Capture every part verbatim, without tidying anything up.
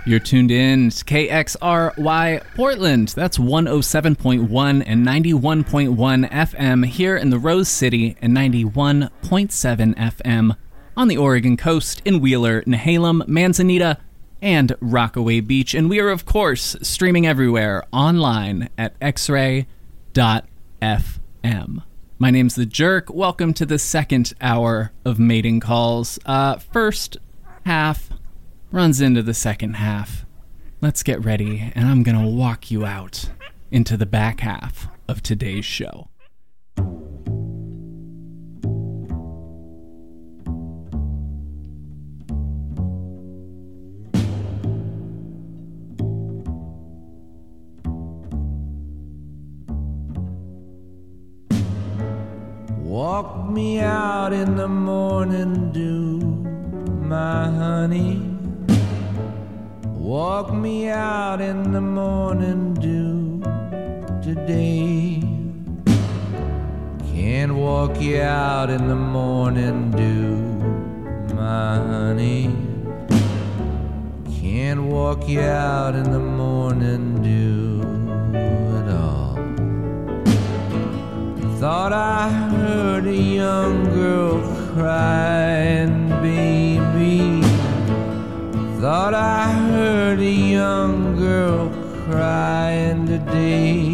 You're tuned in to K X R Y Portland. That's one oh seven point one and ninety-one point one F M here in the Rose City and ninety-one point seven F M on the Oregon coast in Wheeler, Nehalem, Manzanita, and Rockaway Beach. And we are, of course, streaming everywhere online at x ray dot f m. My name's The Jerk. Welcome to the second hour of Mating Calls. Uh, first half runs into the second half. Let's get ready, and I'm gonna walk you out into the back half of today's show. Walk me out in the morning dew, my honey. Walk me out in the morning dew today. Can't walk you out in the morning dew, my honey. Can't walk you out in the morning dew at all. Thought I heard a young girl crying, baby. Thought I heard a young girl crying today.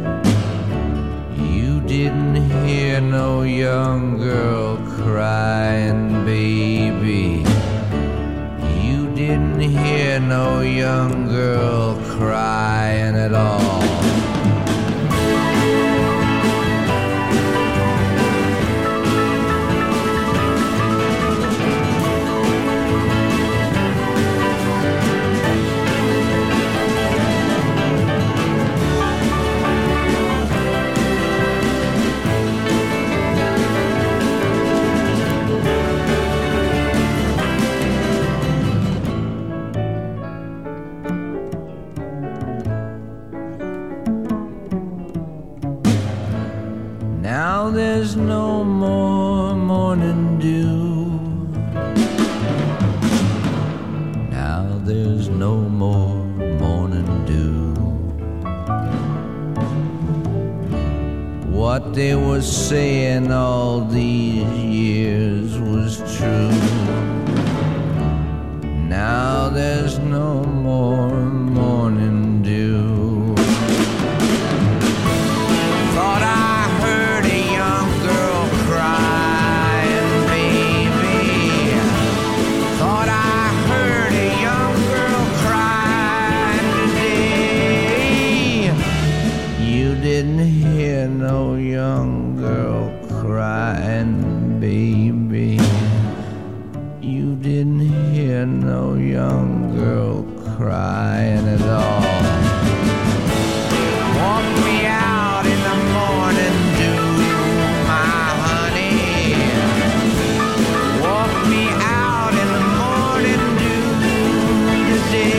You didn't hear no young girl crying, baby. You didn't hear no young girl crying at all. Now there's no more morning dew. Now there's no more morning dew. What they were saying all these years was true. Now there's no more morning dew. Thought I didn't hear no young girl crying, baby. You didn't hear no young girl crying at all. Walk me out in the morning dew, my honey. Walk me out in the morning dew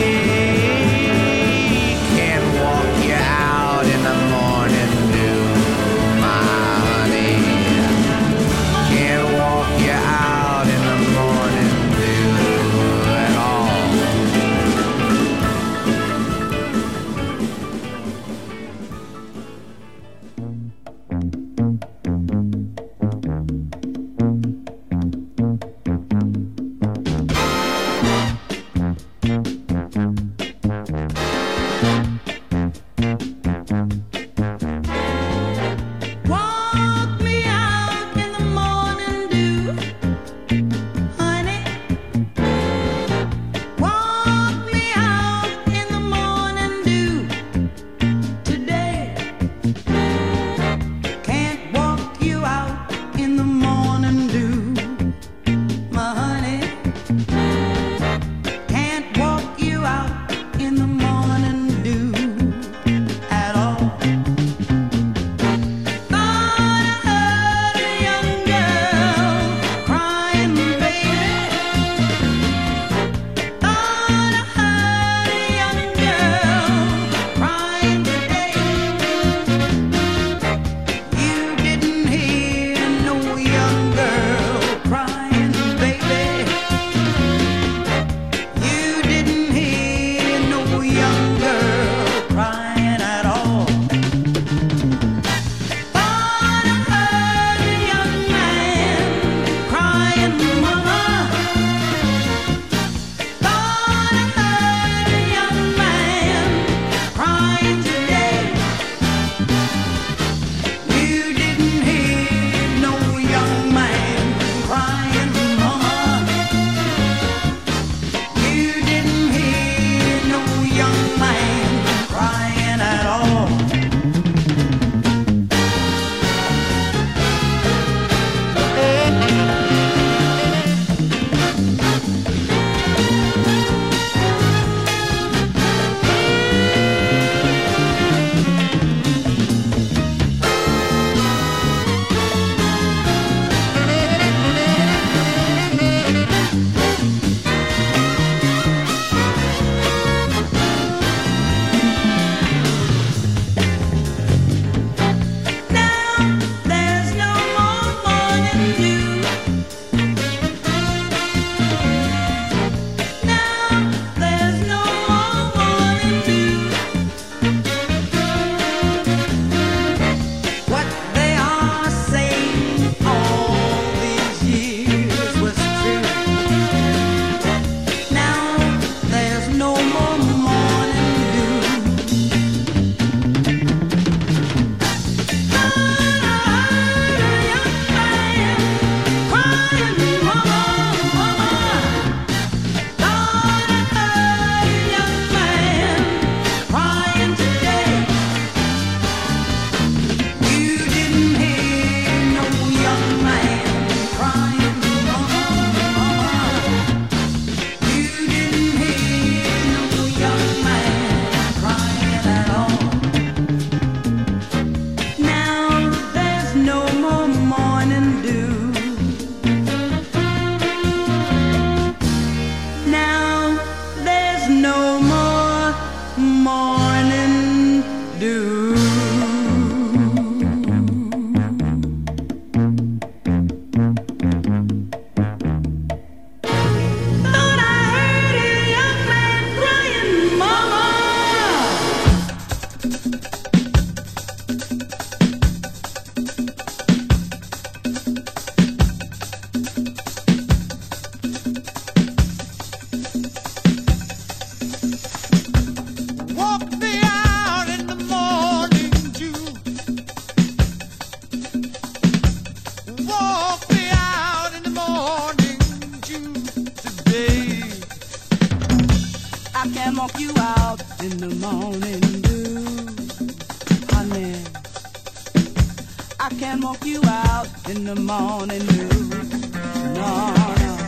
today. Can't walk you out in the morning dew, my honey. Can't walk you out in the morning dew at all. Walk me out in the morning dew, honey. Walk me out in the morning dew today. Can't walk you out in the morning dew, my honey. Can't walk you out in the morning dew in the morning dew, honey. I can't walk you out in the morning dew, no, no.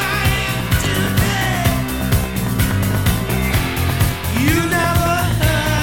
You never heard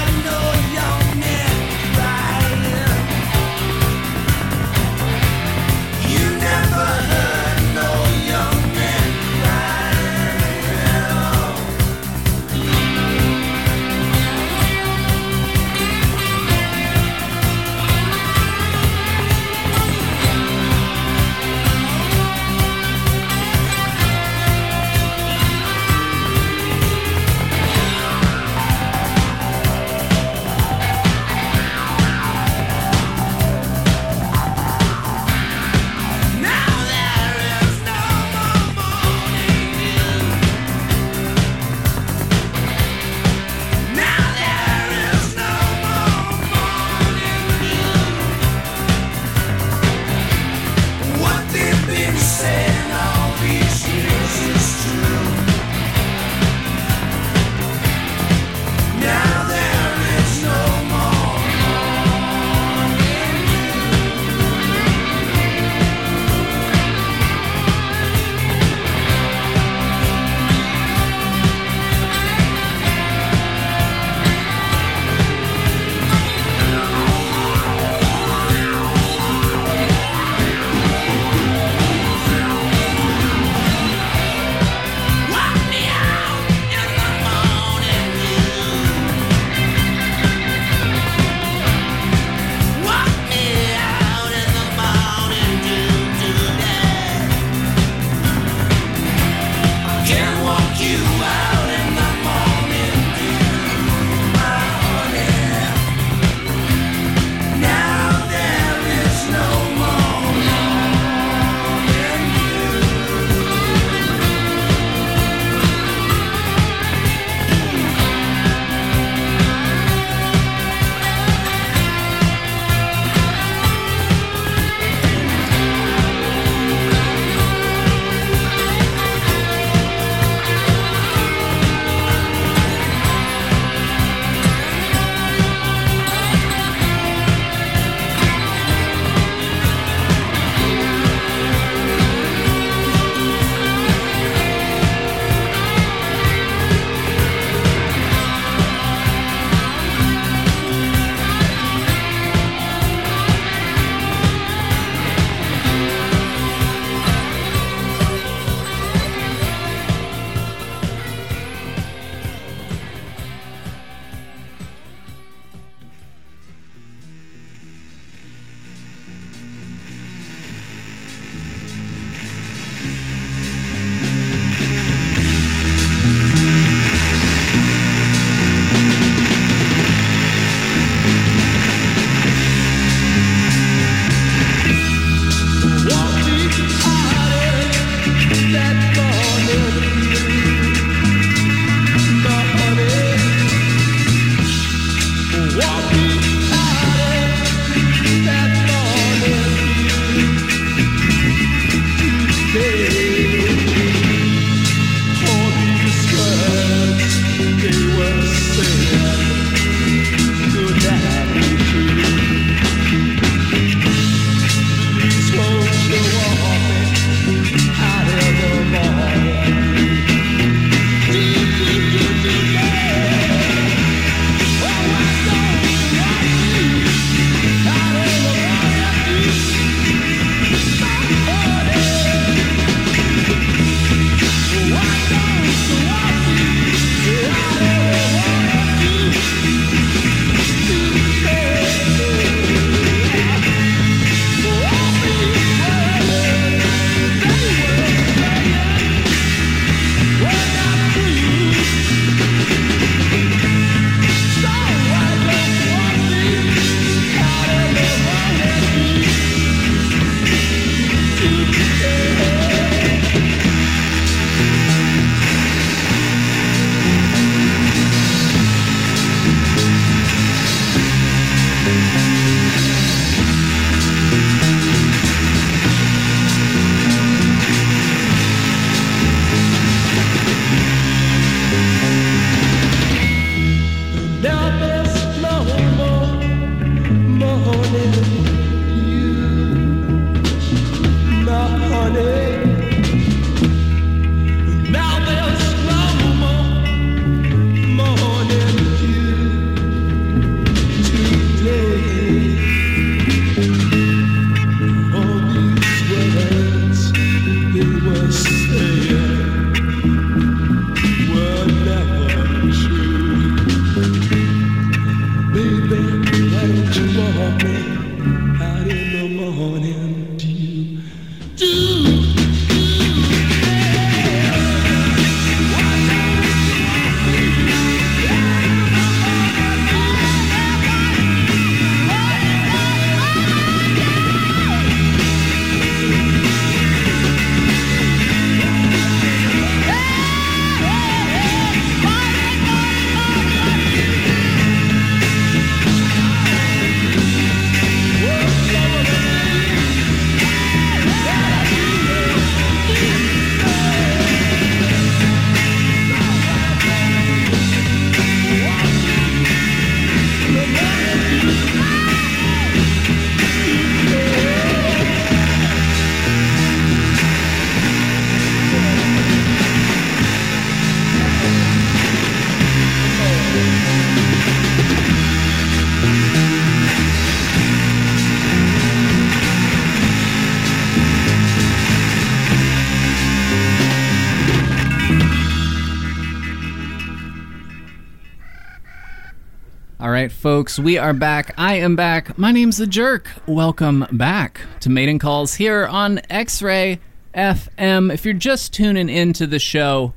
All right, folks, we are back. I am back. My name's The Jerk. Welcome back to Mating Calls here on X-Ray F M. If you're just tuning into the show,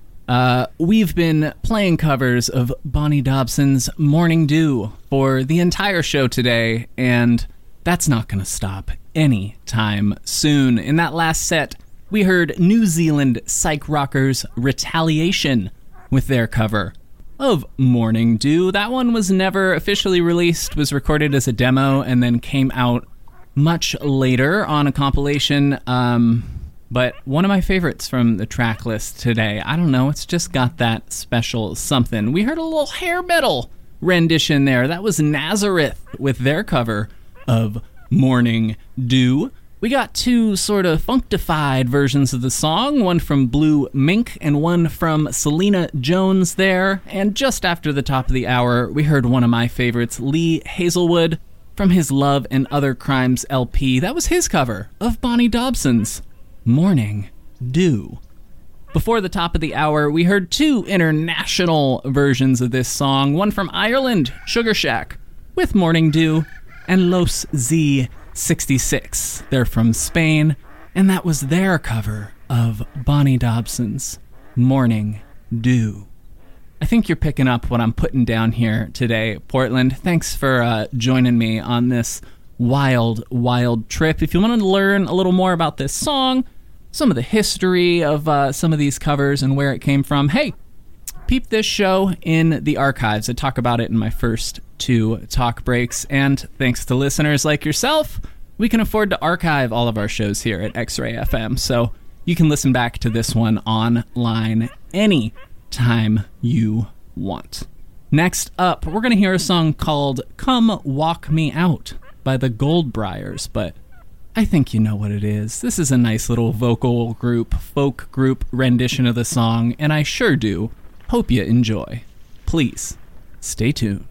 uh, we've been playing covers of Bonnie Dobson's Morning Dew for the entire show today, and that's not going to stop anytime soon. In that last set, we heard New Zealand psych rockers Retaliation with their cover of Morning Dew. That one was never officially released, was recorded as a demo, and then came out much later on a compilation. Um, but one of my favorites from the track list today. I don't know, it's just got that special something. We heard a little hair metal rendition there. That was Nazareth with their cover of Morning Dew. We got two sort of functified versions of the song, one from Blue Mink and one from Selena Jones there. And just after the top of the hour, we heard one of my favorites, Lee Hazelwood, from his Love and Other Crimes L P. That was his cover of Bonnie Dobson's Morning Dew. Before the top of the hour, we heard two international versions of this song, one from Ireland, Sugar Shack, with Morning Dew, and Los Z sixty-six. They're from Spain, and that was their cover of Bonnie Dobson's Morning Dew. I think you're picking up what I'm putting down here today, Portland. Thanks for uh, joining me on this wild, wild trip. If you want to learn a little more about this song, some of the history of uh, some of these covers and where it came from, hey, peep this show in the archives. I talk about it in my first two talk breaks, and thanks to listeners like yourself, we can afford to archive all of our shows here at X-Ray F M, so you can listen back to this one online any time you want. Next up, we're going to hear a song called Come Walk Me Out by the Goldbriars, but I think you know what it is. This is a nice little vocal group, folk group rendition of the song, and I sure do hope you enjoy. Please, stay tuned.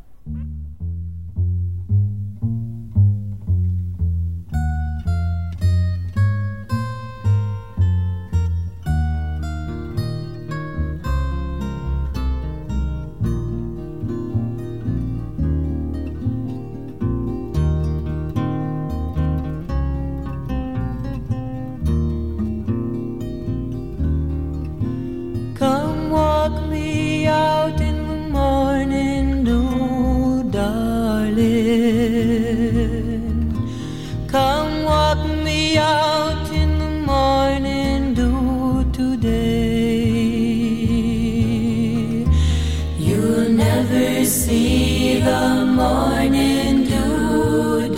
Come walk me out in the morning dew, darling. Come walk me out in the morning dew today. You'll never see the morning dew,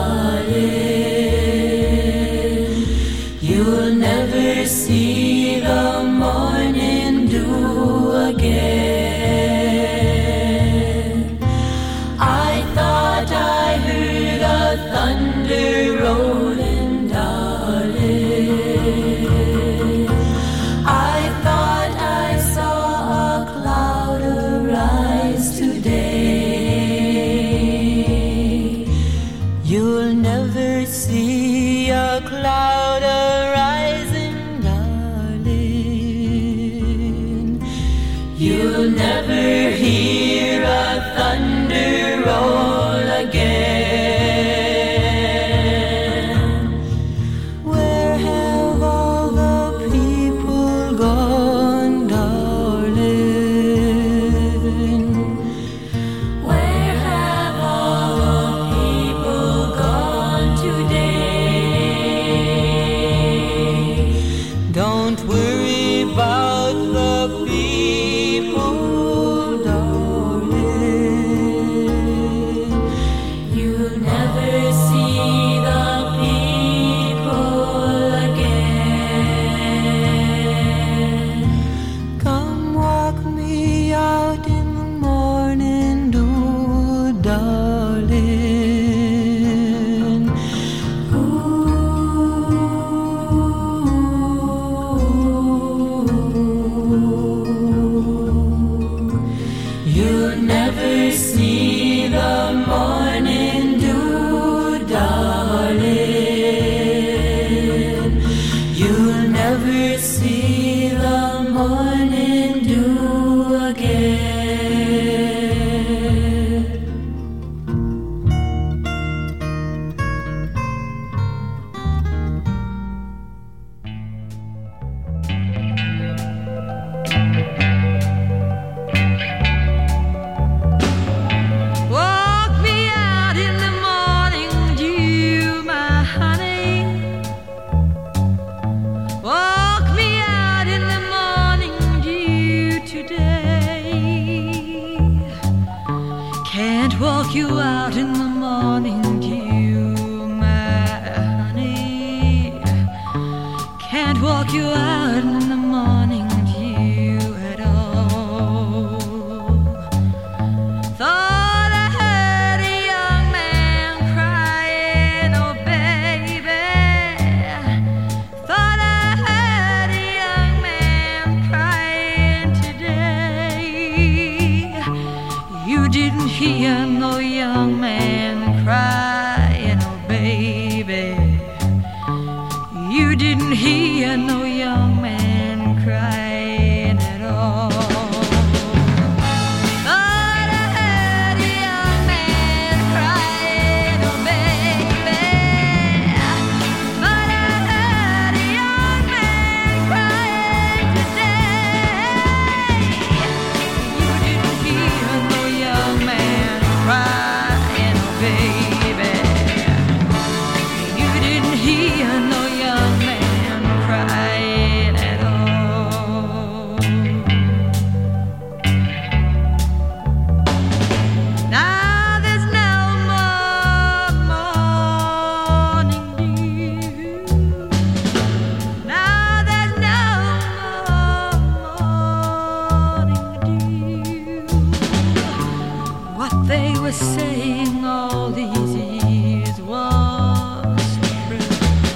darling. You'll never see the morning dew again. I thought I heard a thunder rolling, darling. I thought I saw a cloud arise today. You'll never see a cloud arising, darling. You'll never hear a thunder roll again. Where have all the people gone, darling? Where have all the people gone today? Don't worry about the people, darling. You'll never see the people again. Come walk me out in the morning dew, darling. Ooh. You'll never see the morning dew, darling. You'll never see the morning dew again. Can't walk you out in the morning dew, my honey. Can't walk you out in the morning dew at all. Thought I heard a young man crying, oh baby. Thought I heard a young man crying today. You didn't hear no young man crying, oh baby. You didn't hear no young man crying at all. Thought I heard a young man crying, oh baby. Thought I heard a young man crying today. You didn't hear no young man crying, oh baby. You didn't hear no young man crying at all. Now there's no more morning dew. Now there's no more morning dew. What they were saying all these years was true.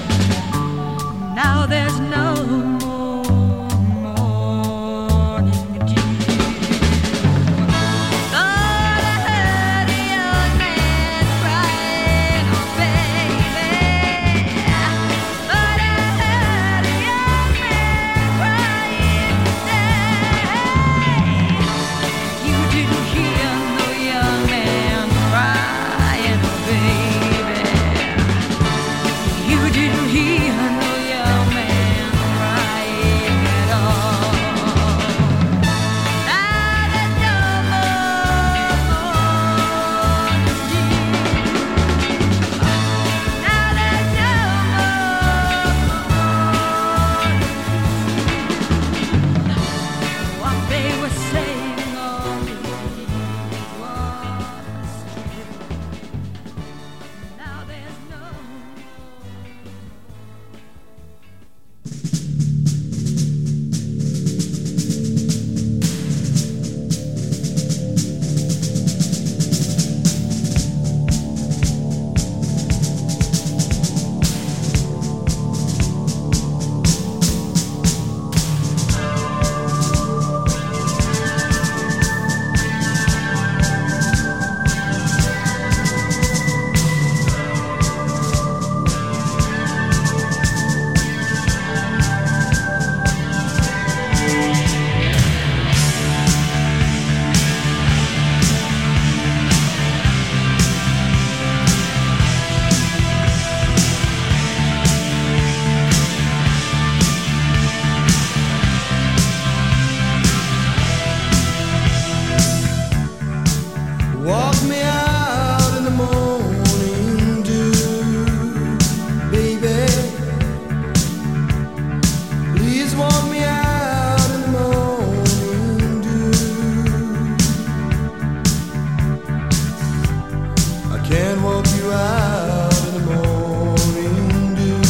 Now there's no more morning dew. Thought I heard a young man crying, oh baby. Thought I heard a young man crying today. You didn't hear no young man crying, oh baby. You didn't hear no young man crying at all. Now there's no more morning dew. Now there's no more morning dew. What they were saying all these years was true. Now there's no Walk me out in the morning dew, baby. Please walk me out in the morning dew. I can't walk you out in the morning dew.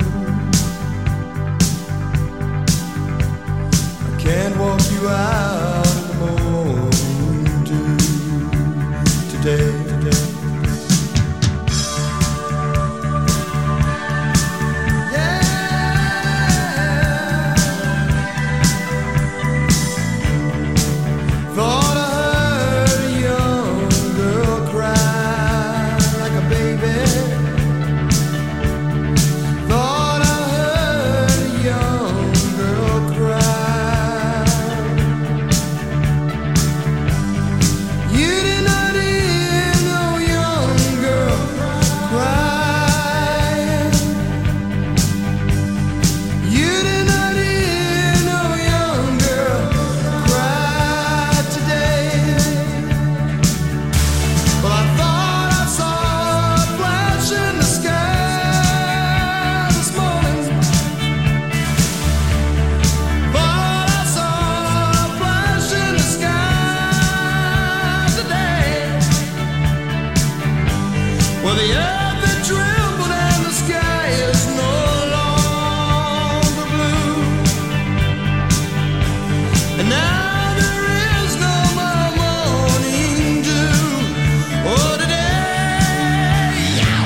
I can't walk you out in the morning dew today. Well, the earth that trembled and the sky is no longer blue. And now there is no more morning dew. Oh, today, yeah.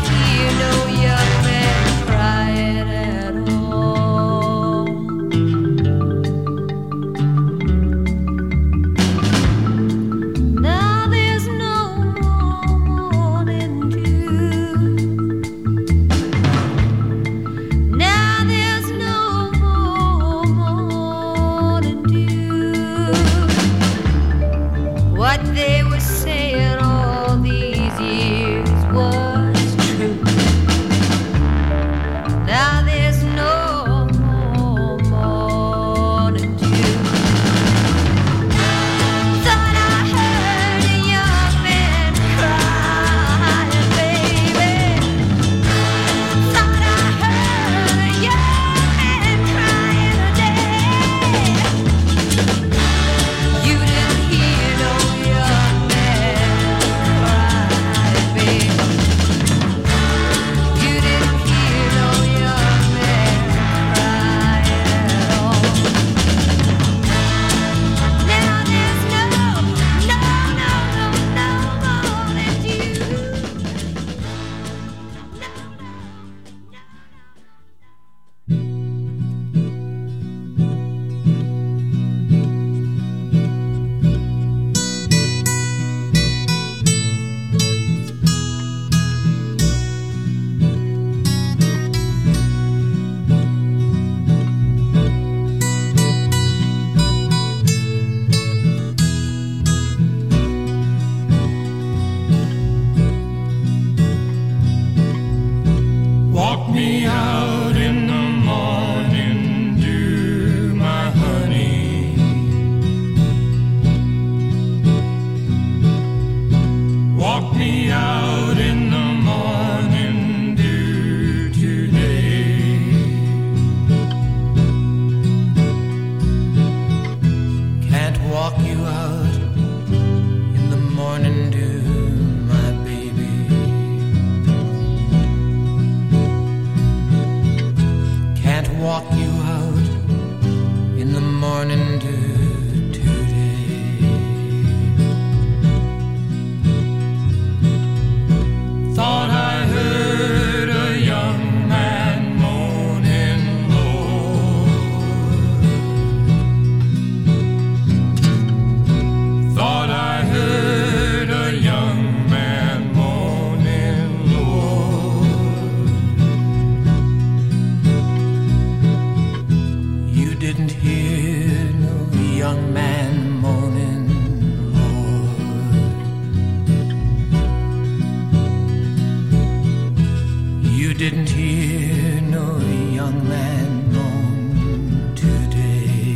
Thank you. Walk me out in the morning dew, my honey. Walk me out in the morning dew today. Can't walk you out in the morning dew, my baby. Can't walk you out in the morning dew today. Thought I heard a young man moaning low. Thought I heard a young man moaning low. You didn't hear no young man moaning, Lord. You didn't hear no young man moan today.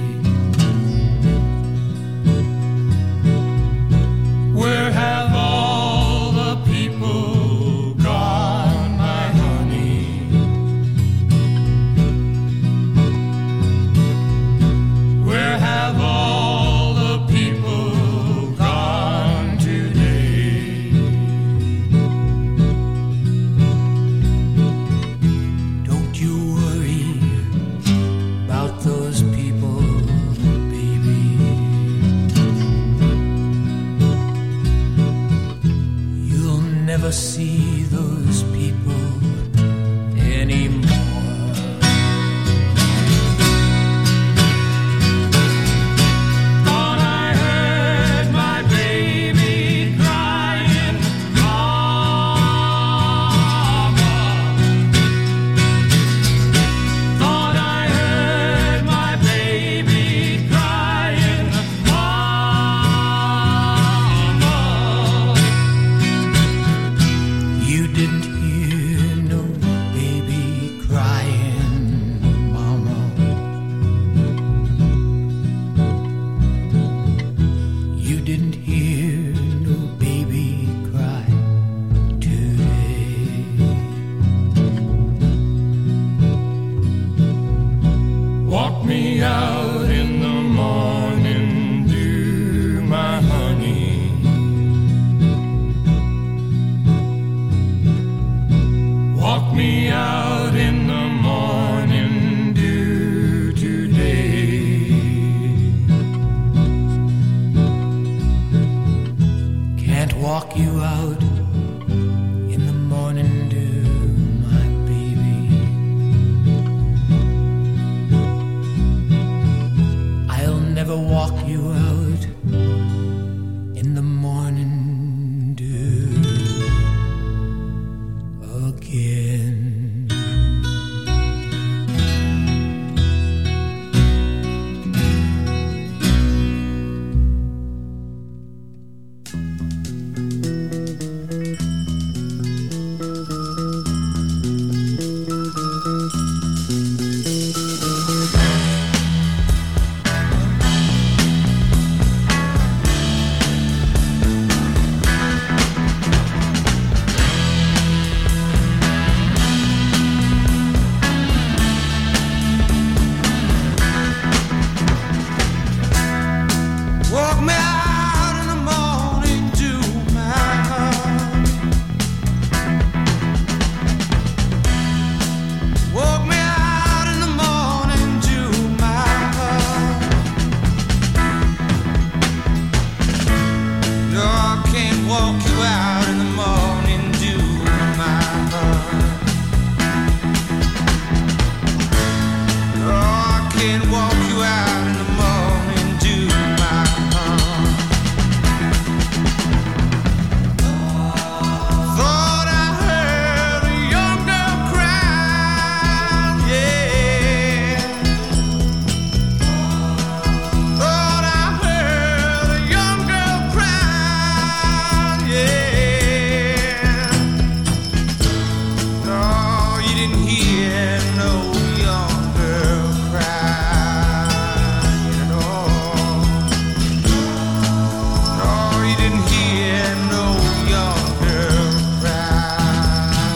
Where have all the people gone, my honey? Where have all the people gone today? Don't you worry about those people, baby. You'll never see those people anymore. Thought I heard my baby crying, Mama. Thought I heard my baby crying, Mama. You didn't hear no baby crying, Mama. You didn't hear no baby cry today. Walk me out in the morning dew, my honey. Walk me out in the morning dew today. Can't walk you out in the morning dew, my baby. I'll never walk you out in the morning dew again. didn't hear no young girl crying at all. No, you didn't hear no young girl cry.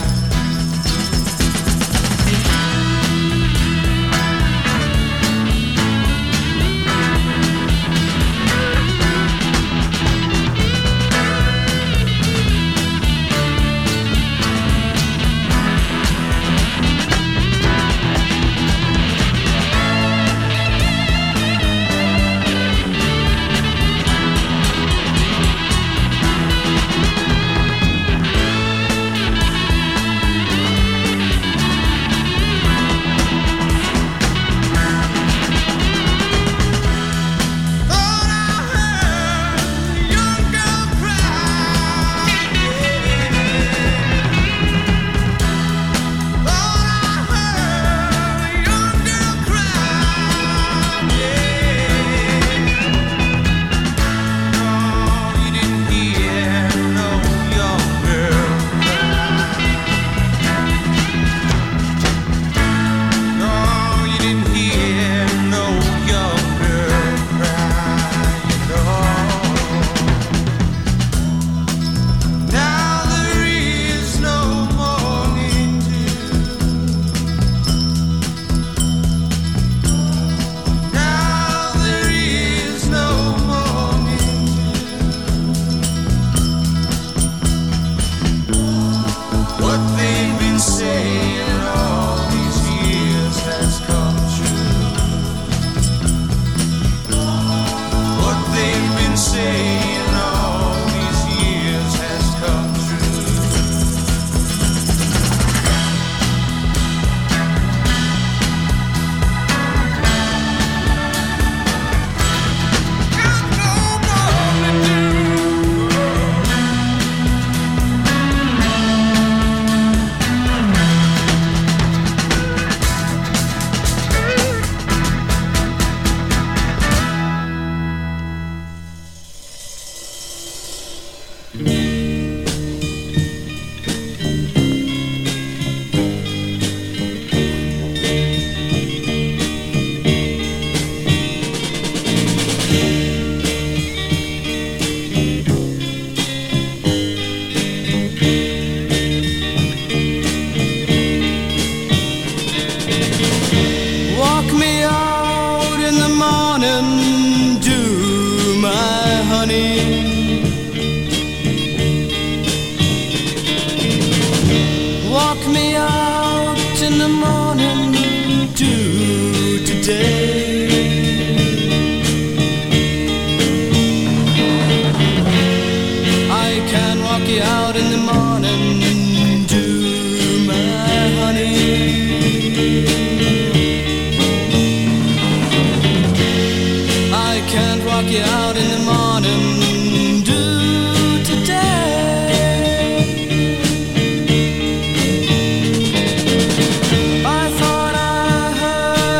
I thought I heard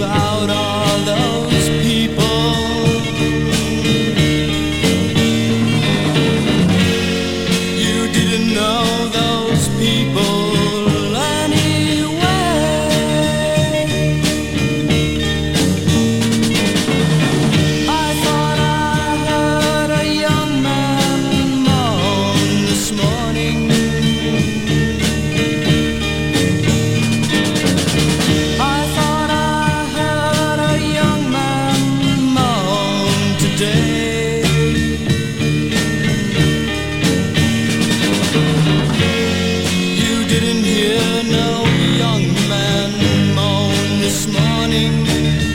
about all those people. You didn't know those people anyway. I thought I heard a young man moan this morning. I thought I heard a young man moan today. You didn't hear no young man moan this morning.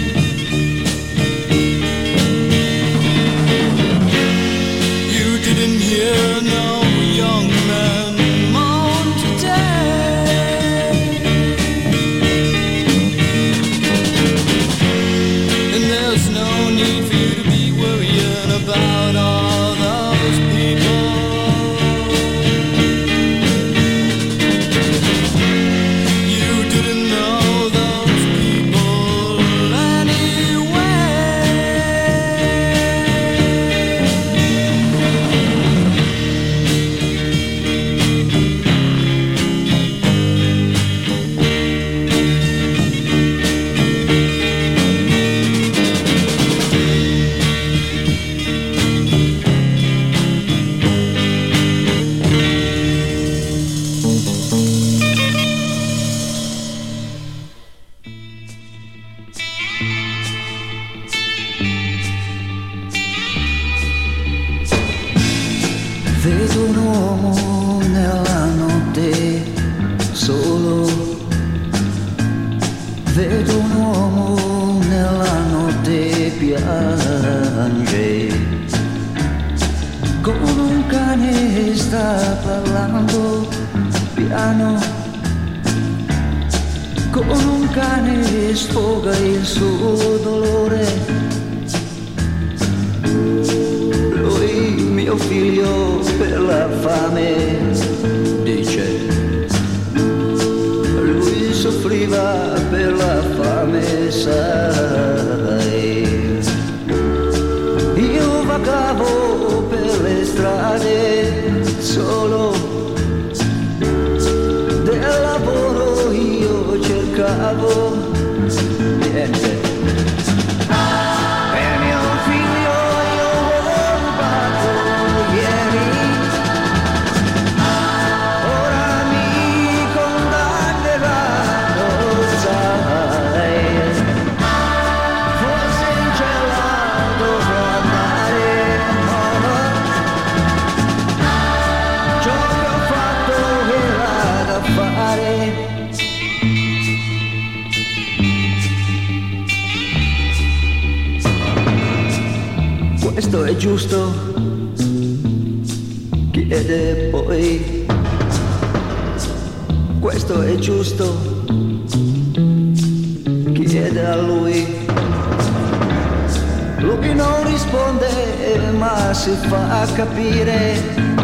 You didn't hear no young man moan today. And there's no need for you to be worrying about all those people. You didn't know those people anyway. Vedo un uomo nella notte solo, vedo un uomo nella notte piange, con un cane sta parlando piano, con un cane sfoga il suo dolore. Lui, mio figlio, per la fame, dice. Lui soffriva per la fame, sai. Io vagavo per le strade solo, del lavoro io cercavo niente. Per mio figlio io ho rubato ieri, ora mi condanneranno, sai. Forse in cella dovrò andare, no, no. Ciò che ho fatto era da fare. Questo è giusto? Chiede poi. Questo è giusto? Chiede a lui. Lui non risponde, ma si fa capire.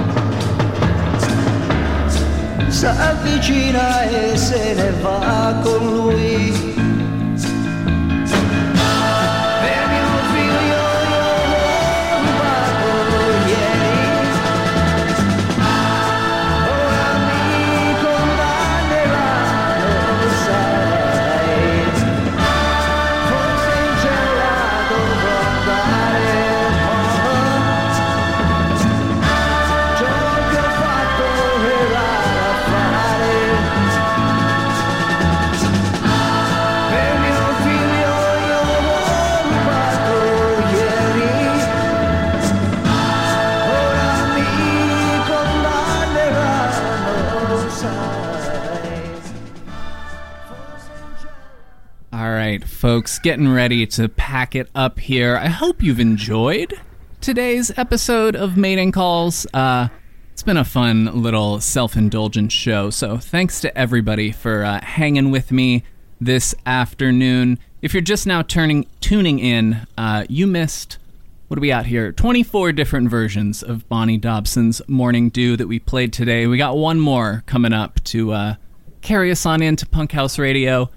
S'avvicina e se ne va con lui. Per mio figlio io ho rubato ieri, ora mi condanneranno, sai. Forse in cella dovrò andare, oh. Ciò che ho fatto era da fare. Per mio figlio io ho rubato ieri, ora mi condanneranno, sai. All right, folks, getting ready to pack it up here. I hope you've enjoyed today's episode of Mating Calls. Uh, it's been a fun little self-indulgent show, so thanks to everybody for uh, hanging with me this afternoon. If you're just now turning tuning in, uh, you missed, what do we got here? twenty-four different versions of Bonnie Dobson's Morning Dew that we played today. We got one more coming up to uh, carry us on into Punk House Radio.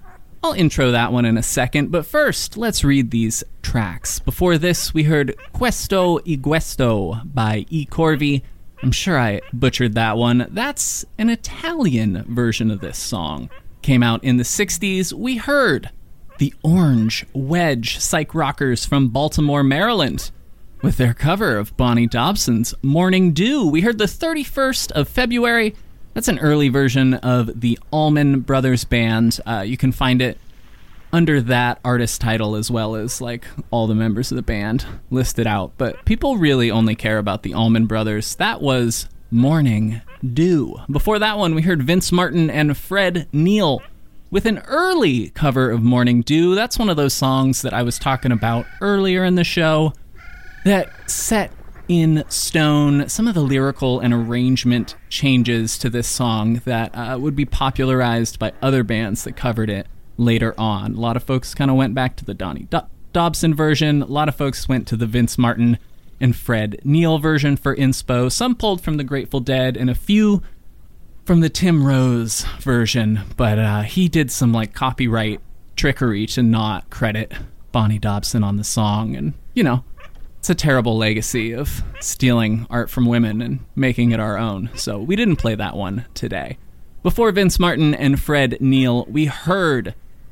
I'll intro that one in a second, but first, let's read these tracks. Before this, we heard Questo e Guesto by E. Corvi. I'm sure I butchered that one. That's an Italian version of this song. Came out in the sixties. We heard the Orange Wedge psych rockers from Baltimore, Maryland, with their cover of Bonnie Dobson's Morning Dew. We heard the thirty-first of February. That's an early version of the Allman Brothers Band. Uh, you can find it under that artist title as well as like all the members of the band listed out. But people really only care about the Allman Brothers. That was Morning Dew. Before that one, we heard Vince Martin and Fred Neil with an early cover of Morning Dew. That's one of those songs that I was talking about earlier in the show that set in stone some of the lyrical and arrangement changes to this song that uh, would be popularized by other bands that covered it later on. A lot of folks kind of went back to the Donnie Do- Dobson version. A lot of folks went to the Vince Martin and Fred Neil version for inspo. Some pulled from the Grateful Dead and a few from the Tim Rose version, but uh, he did some like copyright trickery to not credit Bonnie Dobson on the song, and you know, it's a terrible legacy of stealing art from women and making it our own, so we didn't play that one today. Before Vince Martin and Fred Neil, we heard,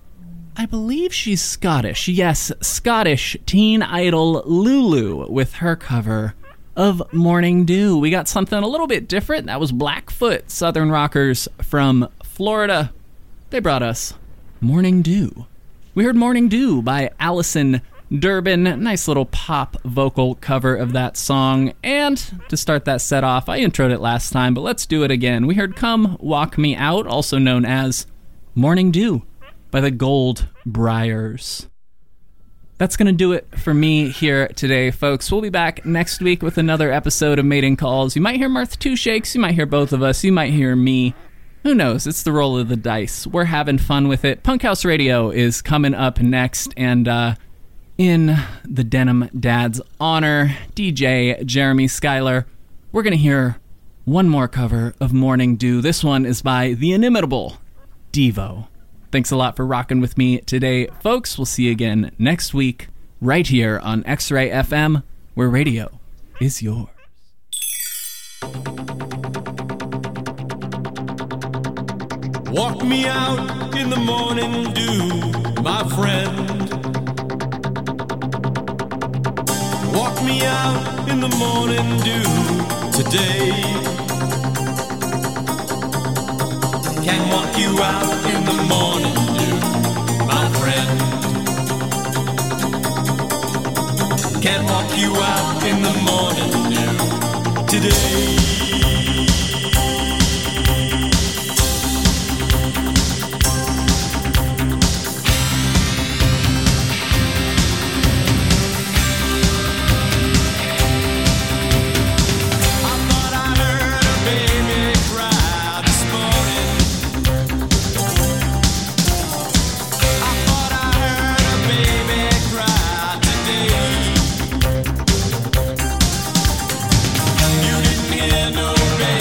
I believe she's Scottish, yes, Scottish teen idol Lulu with her cover of Morning Dew. We got something a little bit different. That was Blackfoot, Southern rockers from Florida. They brought us Morning Dew. We heard Morning Dew by Allison Durbin. Nice little pop vocal cover of that song. And to start that set off, I introed it last time, but let's do it again. We heard Come Walk Me Out, also known as Morning Dew by the Gold Briars. That's going to do it for me here today, folks. We'll be back next week with another episode of Mating Calls. You might hear Martha Two Shakes, you might hear both of us, you might hear me. Who knows? It's the roll of the dice. We're having fun with it. Punk House Radio is coming up next, and uh, in the Denim Dad's honor, D J Jeremy Schuyler, we're going to hear one more cover of Morning Dew. This one is by the inimitable Devo. Thanks a lot for rocking with me today, folks. We'll see you again next week, right here on X-Ray F M, where radio is yours. Walk me out in the morning dew, my friend. Walk me out in the morning dew today. Can walk you out in the morning dew, my friend. Can walk you out in the morning dew today. No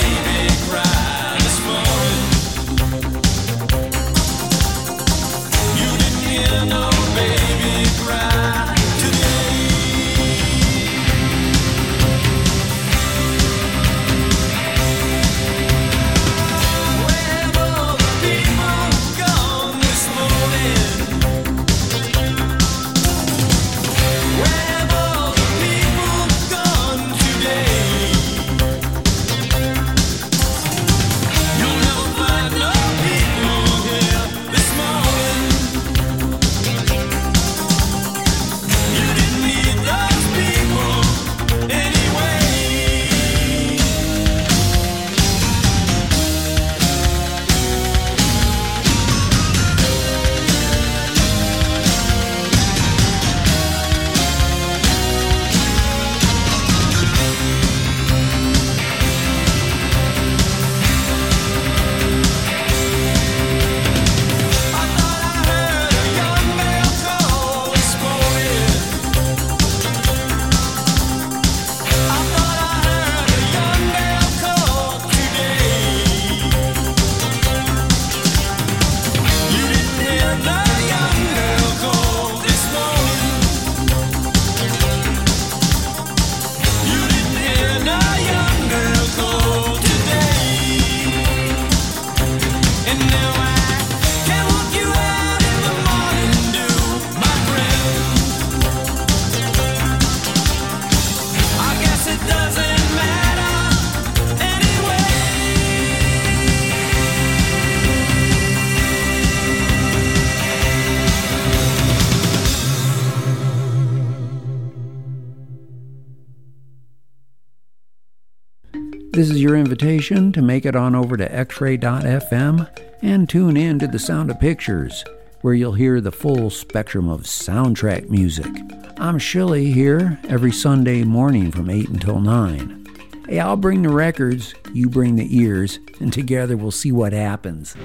This is your invitation to make it on over to x ray dot f m and tune in to The Sound of Pictures, where you'll hear the full spectrum of soundtrack music. I'm Shilly here every Sunday morning from eight until nine. Hey, I'll bring the records, you bring the ears, and together we'll see what happens.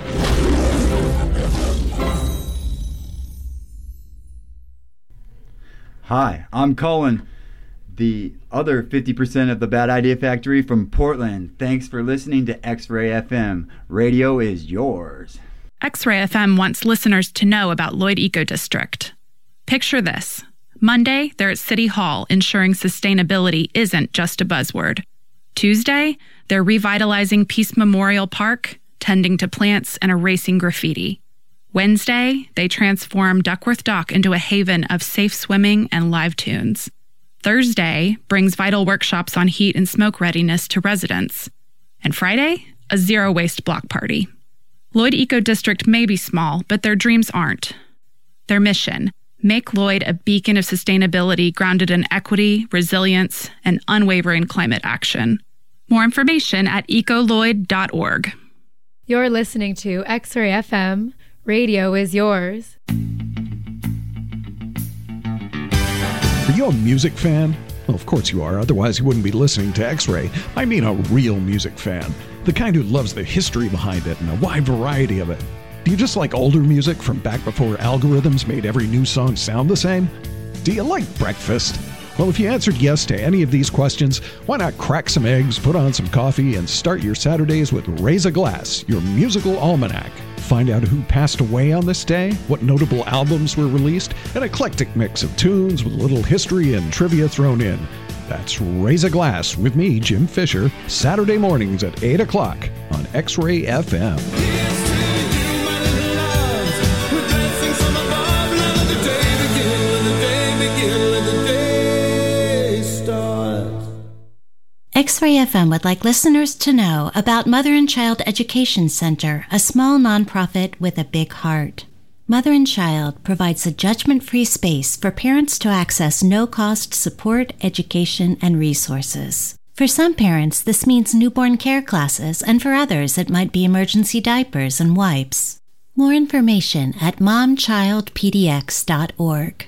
Hi, I'm Colin, the other fifty percent of the Bad Idea Factory from Portland. Thanks for listening to X-Ray F M. Radio is yours. X-Ray F M wants listeners to know about Lloyd Eco District. Picture this. Monday, they're at City Hall ensuring sustainability isn't just a buzzword. Tuesday, they're revitalizing Peace Memorial Park, tending to plants and erasing graffiti. Wednesday, they transform Duckworth Dock into a haven of safe swimming and live tunes. Thursday brings vital workshops on heat and smoke readiness to residents. And Friday, a zero-waste block party. Lloyd Eco District may be small, but their dreams aren't. Their mission, make Lloyd a beacon of sustainability grounded in equity, resilience, and unwavering climate action. More information at eco lloyd dot org. You're listening to X-Ray F M. Radio is yours. Are you a music fan? Well, of course you are, otherwise you wouldn't be listening to X-Ray. I mean a real music fan, the kind who loves the history behind it and a wide variety of it. Do you just like older music from back before algorithms made every new song sound the same? Do you like breakfast? Well, if you answered yes to any of these questions, why not crack some eggs, put on some coffee, and start your Saturdays with Raise a Glass, your musical almanac. Find out who passed away on this day, what notable albums were released, an eclectic mix of tunes with a little history and trivia thrown in. That's Raise a Glass with me, Jim Fisher, Saturday mornings at eight o'clock on X-Ray F M. X-Ray F M would like listeners to know about Mother and Child Education Center, a small nonprofit with a big heart. Mother and Child provides a judgment-free space for parents to access no-cost support, education, and resources. For some parents, this means newborn care classes, and for others, it might be emergency diapers and wipes. More information at mom child p d x dot org.